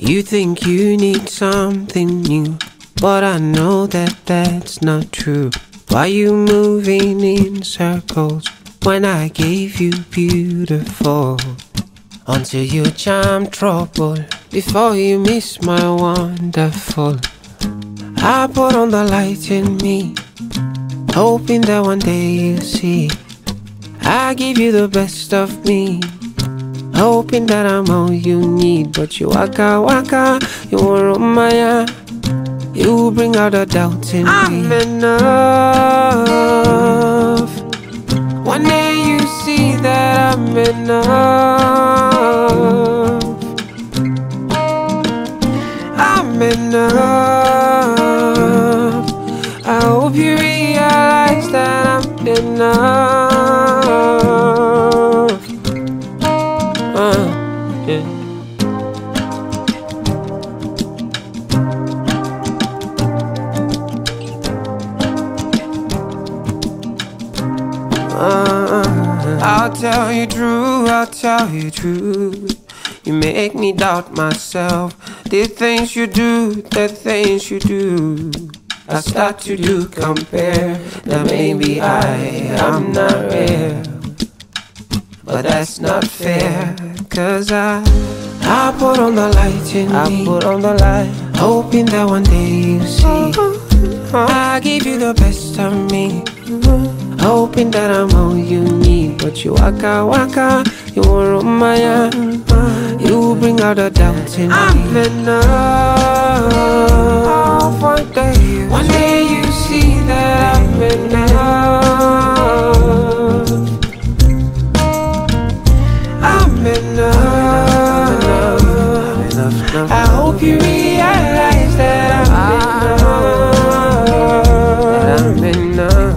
You think you need something new, but I know that that's not true. Why you moving in circles when I gave you beautiful? Until you jam trouble before you miss my wonderful. I put on the light in me, hoping that one day you'll see. I give you the best of me, hoping that I'm all you need. But you waka waka, you want my you bring out a doubt in me. I'm enough. One day you see that I'm enough. I'm enough. I hope you realize that I'm enough. Yeah. I'll tell you true, I'll tell you true. You make me doubt myself. The things you do, the things you do, I start to do compare. That maybe I'm not real, but that's not fair. Cause I put on the light in me, I put on the light, hoping that one day you see. I give you the best of me, hoping that I'm all you need. But you waka waka, you want my you bring out a doubt in me. I'm enough. One day you see that I'm enough. I'm enough. I hope you realize that I'm enough.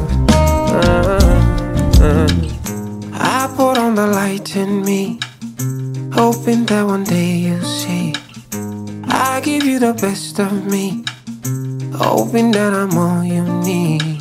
I put on the light in me, hoping that one day you'll see. I give you the best of me, hoping that I'm all you need.